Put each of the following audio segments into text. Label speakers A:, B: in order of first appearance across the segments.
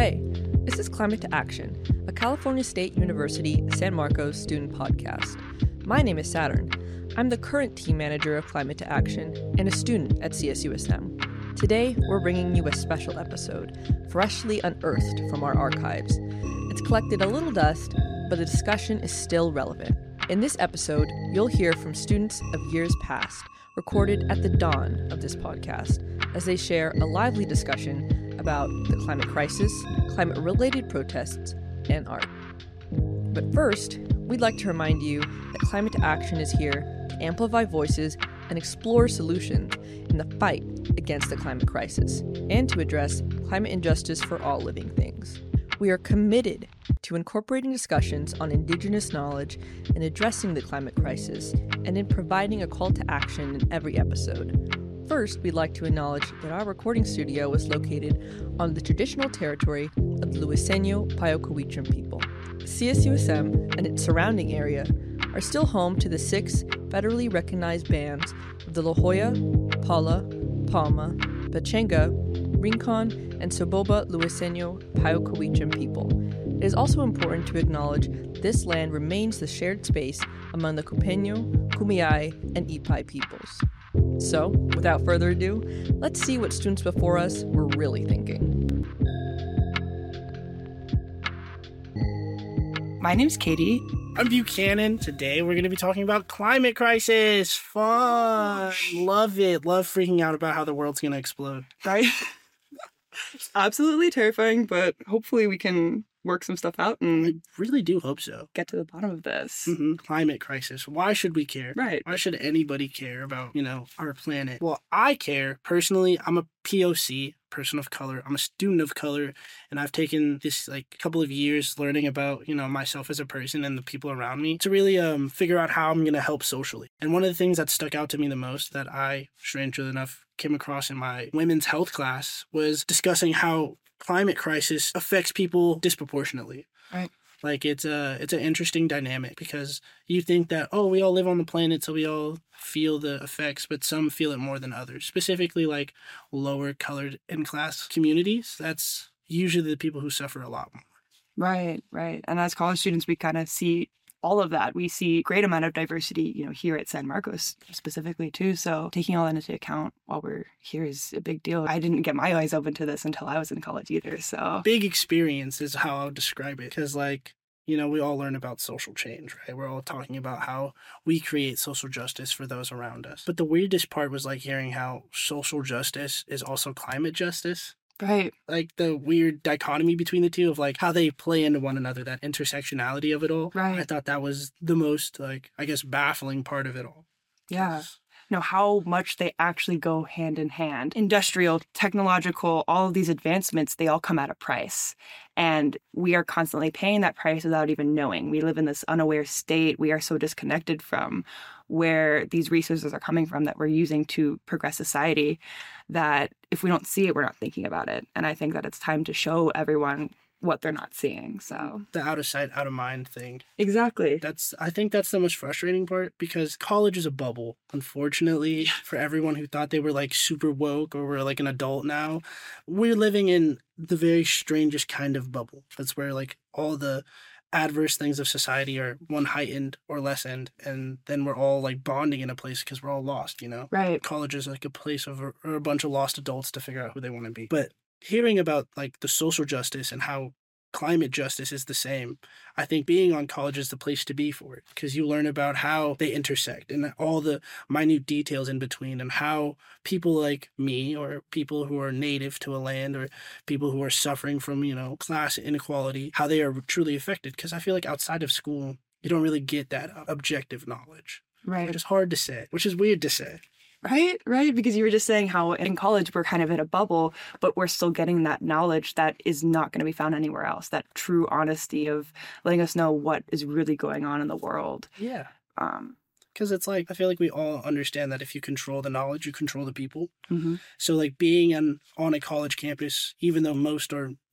A: Hey, this is Climate to Action, a California State University San Marcos student podcast. My name is Saturn. I'm the current team manager of Climate to Action and a student at CSUSM. Today, we're bringing you a special episode, freshly unearthed from our archives. It's collected a little dust, but the discussion is still relevant. In this episode, you'll hear from students of years past, recorded at the dawn of this podcast, as they share a lively discussion about the climate crisis, climate-related protests, and art. But first, we'd like to remind you that Climate to Action is here to amplify voices and explore solutions in the fight against the climate crisis, and to address climate injustice for all living things. We are committed to incorporating discussions on Indigenous knowledge in addressing the climate crisis and in providing a call to action in every episode. First, we'd like to acknowledge that our recording studio is located on the traditional territory of the Luiseno Payokowicham people. CSUSM and its surrounding area are still home to the 6 federally recognized bands of the La Jolla, Pala, Palma, Pechenga, Rincon, and Soboba Luiseno Payokowicham people. It is also important to acknowledge this land remains the shared space among the Cupeño, Kumeyaay, and Ipai peoples. So, without further ado, let's see what students before us were really thinking.
B: My name's Katie.
C: I'm Buchanan. Today we're going to be talking about climate crisis. Fun. Love it. Love freaking out about how the world's going to explode.
B: Right? Absolutely terrifying, but hopefully we can work some stuff out
C: I
B: and
C: really do hope so.
B: get to the bottom of this.
C: Climate crisis. Why should we care?
B: Right.
C: Why should anybody care about, our planet? Well, I care. Personally, I'm a POC, person of color. I'm a student of color, and I've taken this couple of years learning about, myself as a person and the people around me to really figure out how I'm going to help socially. And one of the things that stuck out to me the most that I, strangely enough, came across in my women's health class was discussing how climate crisis affects people disproportionately.
B: Right.
C: It's an interesting dynamic because you think that, we all live on the planet, so we all feel the effects, but some feel it more than others. Specifically, lower colored in class communities. That's usually the people who suffer a lot more.
B: Right. And as college students, we kind of see all of that. We see a great amount of diversity, here at San Marcos specifically too. So taking all that into account while we're here is a big deal. I didn't get my eyes open to this until I was in college either. So
C: big experience is how I would describe it. Because we all learn about social change, right? We're all talking about how we create social justice for those around us. But the weirdest part was hearing how social justice is also climate justice.
B: right.
C: The weird dichotomy between the two of how they play into one another, that intersectionality of it all.
B: Right.
C: I thought that was the most baffling part of it all.
B: Yeah. How much they actually go hand in hand. Industrial, technological, all of these advancements, they all come at a price. And we are constantly paying that price without even knowing. We live in this unaware state. We are so disconnected from where these resources are coming from that we're using to progress society that if we don't see it, we're not thinking about it. And I think that it's time to show everyone what they're not seeing. So
C: The out of sight, out of mind thing.
B: exactly.
C: I think that's the most frustrating part because college is a bubble, unfortunately, for everyone who thought they were super woke or were an adult now. We're living in the very strangest kind of bubble. That's where all the adverse things of society are one heightened or lessened, and then we're all bonding in a place because we're all lost,
B: Right.
C: College is a place of or a bunch of lost adults to figure out who they want to be. But hearing about the social justice and how climate justice is the same, I think being on college is the place to be for it because you learn about how they intersect and all the minute details in between and how people like me or people who are native to a land or people who are suffering from, class inequality, how they are truly affected. Because I feel outside of school, you don't really get that objective knowledge.
B: Right.
C: Which is hard to say, which is weird to say.
B: Right. Because you were just saying how in college we're kind of in a bubble, but we're still getting that knowledge that is not going to be found anywhere else. That true honesty of letting us know what is really going on in the world.
C: Yeah. Because it's I feel we all understand that if you control the knowledge, you control the people.
B: Mm-hmm.
C: So being on a college campus, even though most are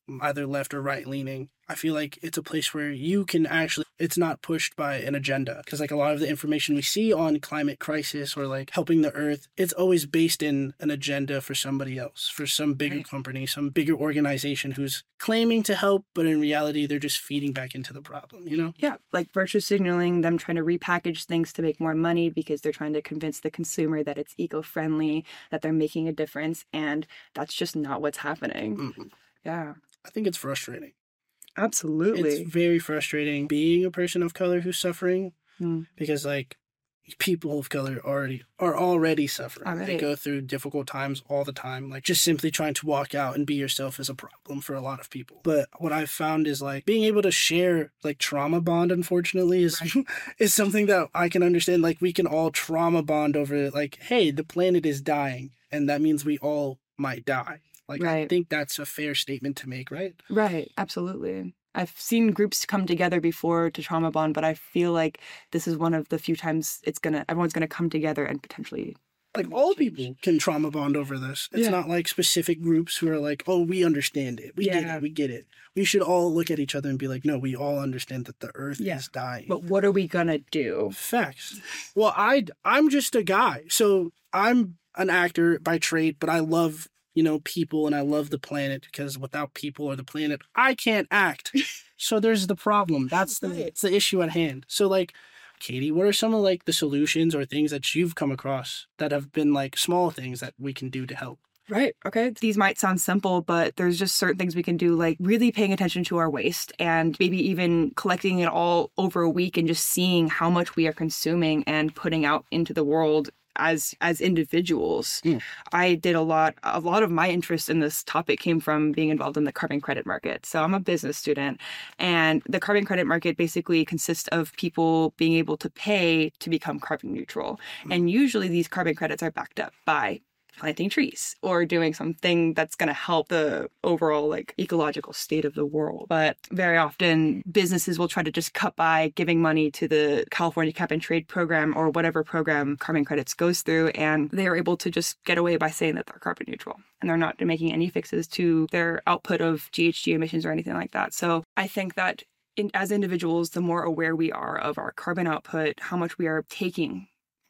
C: either left or right leaning. I feel like it's a place where you can actually, it's not pushed by an agenda. Because like a lot of the information we see on climate crisis or like helping the earth, it's always based in an agenda for somebody else, for some bigger company, some bigger organization who's claiming to help, but in reality, they're just feeding back into the problem, you know?
B: Yeah, like virtue signaling, them trying to repackage things to make more money because they're trying to convince the consumer that it's eco-friendly, that they're making a difference, and that's just not what's happening.
C: Mm-hmm.
B: Yeah.
C: I think it's frustrating.
B: Absolutely.
C: It's very frustrating being a person of color who's suffering because like people of color are already suffering. They go through difficult times all the time. Like just simply trying to walk out and be yourself is a problem for a lot of people. But what I've found is like being able to share like trauma bond, unfortunately, is is something that I can understand. Like we can all trauma bond over like, hey, the planet is dying, and that means we all might die. Like, I think that's a fair statement to make, right?
B: Right. Absolutely. I've seen groups come together before to trauma bond, but I feel like this is one of the few times everyone's gonna come together and potentially
C: like all people can trauma bond over this. It's not like specific groups who are like, oh, we understand it. We get it. We should all look at each other and be like, no, we all understand that the earth is dying.
B: But what are we gonna do?
C: Facts. Well, I'm just a guy. So I'm an actor by trade, but I love people, and I love the planet because without people or the planet, I can't act. So there's the problem. That's the issue at hand. So like, Katie, what are some of like the solutions or things that you've come across that have been like small things that we can do to help?
B: Right. Okay. These might sound simple, but there's just certain things we can do, like really paying attention to our waste and maybe even collecting it all over a week and just seeing how much we are consuming and putting out into the world as individuals. I did a lot of my interest in this topic came from being involved in the carbon credit market. So I'm a business student, and the carbon credit market basically consists of people being able to pay to become carbon neutral. And usually these carbon credits are backed up by planting trees or doing something that's going to help the overall like ecological state of the world. But very often businesses will try to just cut by giving money to the California Cap and Trade program or whatever program carbon credits goes through, and they are able to just get away by saying that they're carbon neutral and they're not making any fixes to their output of GHG emissions or anything like that. So I think that as individuals, the more aware we are of our carbon output, how much we are taking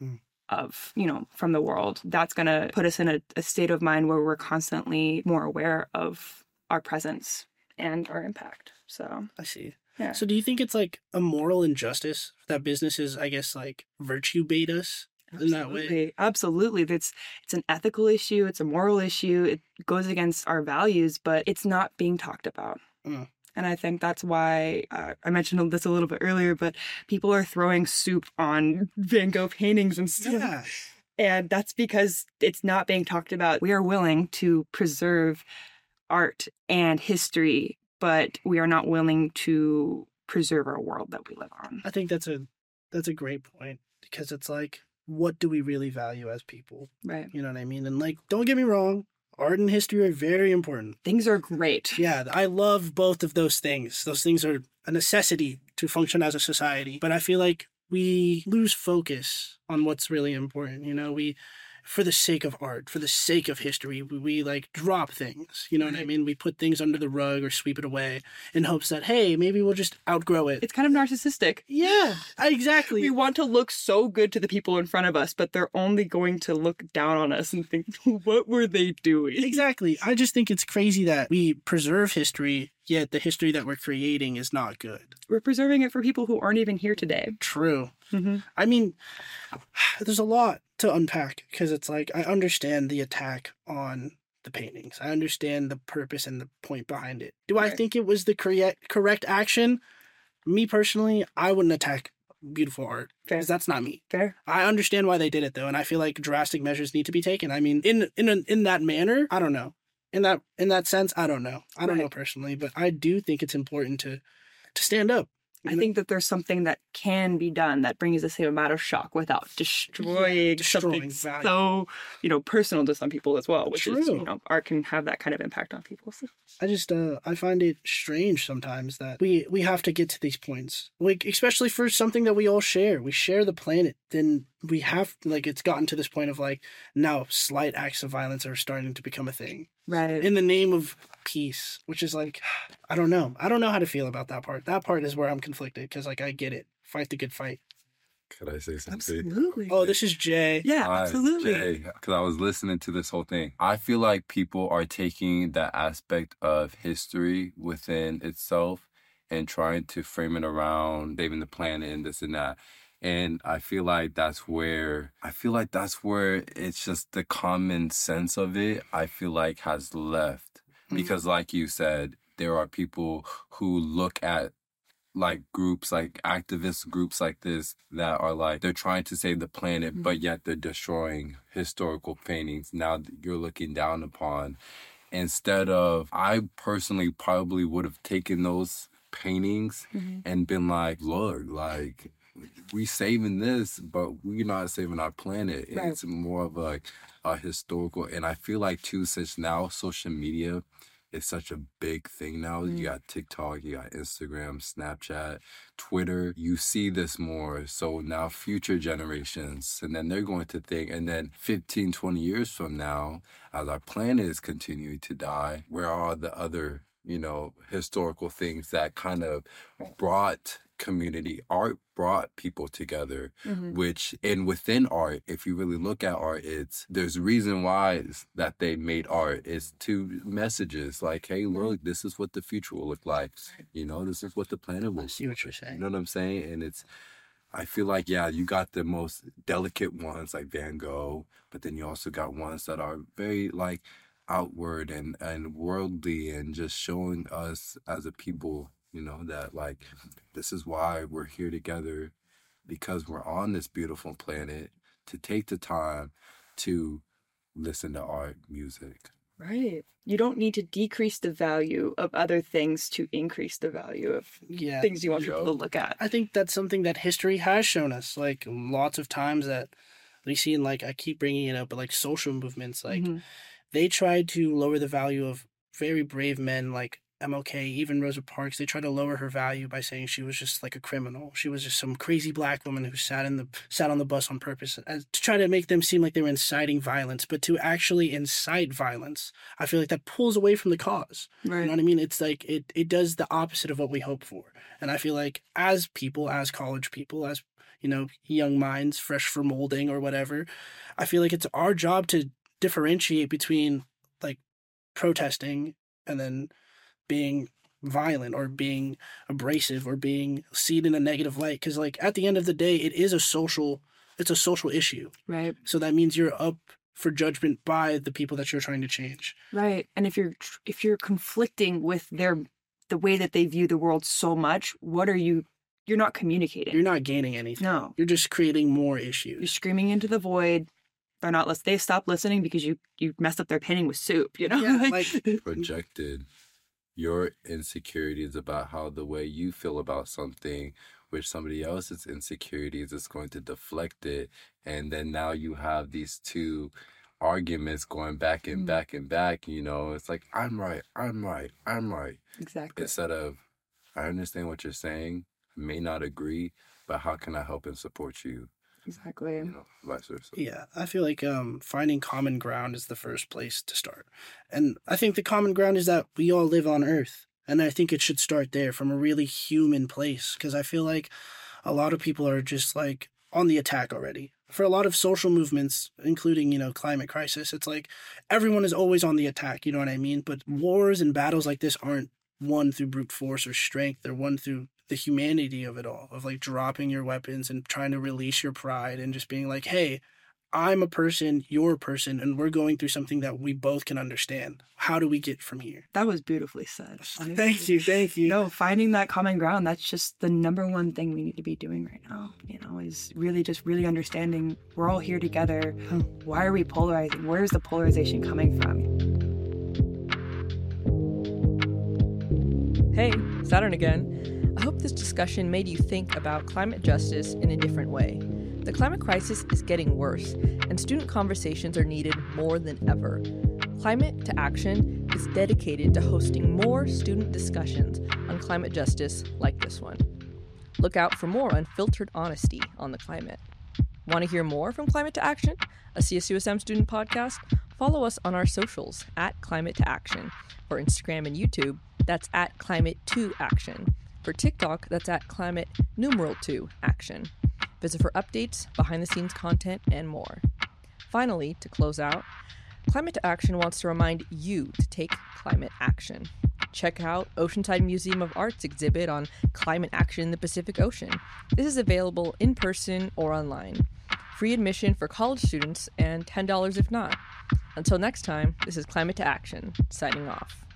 B: of, from the world, that's going to put us in a state of mind where we're constantly more aware of our presence and our impact. So
C: I see.
B: Yeah.
C: So do you think it's like a moral injustice that businesses, I guess, like virtue bait us in that way?
B: Absolutely. It's an ethical issue. It's a moral issue. It goes against our values, but it's not being talked about. And I think that's why I mentioned this a little bit earlier, but people are throwing soup on Van Gogh paintings and stuff.
C: Yeah.
B: And that's because it's not being talked about. We are willing to preserve art and history, but we are not willing to preserve our world that we live on.
C: I think that's a great point, because it's like, what do we really value as people?
B: Right.
C: You know what I mean? And like, don't get me wrong, art and history are very important.
B: Things are great.
C: Yeah, I love both of those things. Those things are a necessity to function as a society. But I feel like we lose focus on what's really important. For the sake of art, for the sake of history, we like drop things. You know what I mean? We put things under the rug or sweep it away in hopes that, hey, maybe we'll just outgrow it.
B: It's kind of narcissistic.
C: Yeah, exactly.
B: We want to look so good to the people in front of us, but they're only going to look down on us and think, what were they doing?
C: Exactly. I just think it's crazy that we preserve history, yet the history that we're creating is not good.
B: We're preserving it for people who aren't even here today.
C: True.
B: Mm-hmm.
C: I mean, there's a lot to unpack, because it's like, I understand the attack on the paintings. I understand the purpose and the point behind it. Do I think it was the correct action? Me personally, I wouldn't attack beautiful art, because that's not me.
B: Fair.
C: I understand why they did it though, and I feel like drastic measures need to be taken. I mean, in that manner, I don't know. In that sense, I don't know. I don't know personally, but I do think it's important to stand up.
B: I think that there's something that can be done that brings the same amount of shock without destroying something
C: value.
B: So, personal to some people as well, which is,
C: True.
B: art can have that kind of impact on people. So.
C: I just, I find it strange sometimes that we have to get to these points, like, especially for something that we all share. We share the planet, then we have, like, it's gotten to this point of, like, now slight acts of violence are starting to become a thing.
B: Right.
C: In the name of peace, which is, like, I don't know. I don't know how to feel about that part. That part is where I'm conflicted, because, like, I get it. Fight the good fight.
D: Could I say something?
B: Absolutely.
C: Oh, this is Jay.
B: Yeah,
D: Hi,
B: absolutely.
D: Jay, because I was listening to this whole thing. I feel like people are taking that aspect of history within itself and trying to frame it around saving the planet and this and that. And I feel like that's where it's just the common sense of it, I feel like, has left. Because like you said, there are people who look at like groups, like activist groups like this, that are like, they're trying to save the planet, but yet they're destroying historical paintings now that you're looking down upon. Instead of, I personally probably would have taken those paintings and been like, look, like, we saving this, but we're not saving our planet.
B: Right.
D: It's more of like a historical, and I feel like too, since now social media is such a big thing now. You got TikTok, you got Instagram, Snapchat, Twitter. You see this more. So now future generations, and then they're going to think, and then 15, 20 years from now, as our planet is continuing to die, where are the other, historical things that kind of brought community? Art brought people together, which, and within art, if you really look at art, there's a reason why that they made art. It's two messages, like, hey, look, this is what the future will look like. This is what the planet will.
C: I see what you're saying.
D: You know what I'm saying? And I feel like, yeah, you got the most delicate ones like Van Gogh, but then you also got ones that are very like outward and worldly, and just showing us as a people, that like, this is why we're here together, because we're on this beautiful planet, to take the time to listen to art, music.
B: Right. You don't need to decrease the value of other things to increase the value of things you want people to look at.
C: I think that's something that history has shown us, like, lots of times that we see in, like, I keep bringing it up, but like social movements, like, they tried to lower the value of very brave men like MLK, even Rosa Parks. They tried to lower her value by saying she was just like a criminal. She was just some crazy black woman who sat on the bus on purpose, to try to make them seem like they were inciting violence. But to actually incite violence, I feel like that pulls away from the cause.
B: Right.
C: You know what I mean? It's like it does the opposite of what we hope for. And I feel like as people, as college people, as young minds, fresh for molding or whatever, I feel like it's our job to differentiate between like protesting and then being violent or being abrasive or being seen in a negative light, because like at the end of the day, it's a social issue,
B: right?
C: So that means you're up for judgment by the people that you're trying to change,
B: right? And if you're conflicting with the way that they view the world so much, you're not communicating,
C: you're not gaining anything.
B: No,
C: you're just creating more issues.
B: You're screaming into the void. They stop listening because you messed up their painting with soup,
D: Projected your insecurities about how the way you feel about something, which somebody else's insecurities is going to deflect it. And then now you have these two arguments going back and back and back, it's like, I'm right.
B: Exactly.
D: Instead of, I understand what you're saying, I may not agree, but how can I help and support you?
B: Exactly.
D: Vice versa.
C: Yeah, I feel like finding common ground is the first place to start. And I think the common ground is that we all live on Earth. And I think it should start there, from a really human place. Because I feel like a lot of people are just like on the attack already. For a lot of social movements, including, climate crisis, it's like everyone is always on the attack, you know what I mean? But wars and battles like this aren't won through brute force or strength. They're won through the humanity of it all, of like dropping your weapons and trying to release your pride and just being like, hey, I'm a person, you're a person, and we're going through something that we both can understand. How do we get from here?
B: That was beautifully said.
C: Honestly. Thank you.
B: No, finding that common ground, that's just the number one thing we need to be doing right now, is really just really understanding we're all here together. Why are we polarizing? Where's the polarization coming from?
A: Hey, Saturn again. I hope this discussion made you think about climate justice in a different way. The climate crisis is getting worse, and student conversations are needed more than ever. Climate to Action is dedicated to hosting more student discussions on climate justice like this one. Look out for more unfiltered honesty on the climate. Want to hear more from Climate to Action, a CSUSM student podcast? Follow us on our socials at Climate to Action. For Instagram and YouTube, that's at Climate to Action. For TikTok, that's at Climate2Action. Visit for updates, behind-the-scenes content, and more. Finally, to close out, Climate to Action wants to remind you to take climate action. Check out Oceanside Museum of Art's exhibit on climate action in the Pacific Ocean. This is available in person or online. Free admission for college students and $10 if not. Until next time, this is Climate to Action, signing off.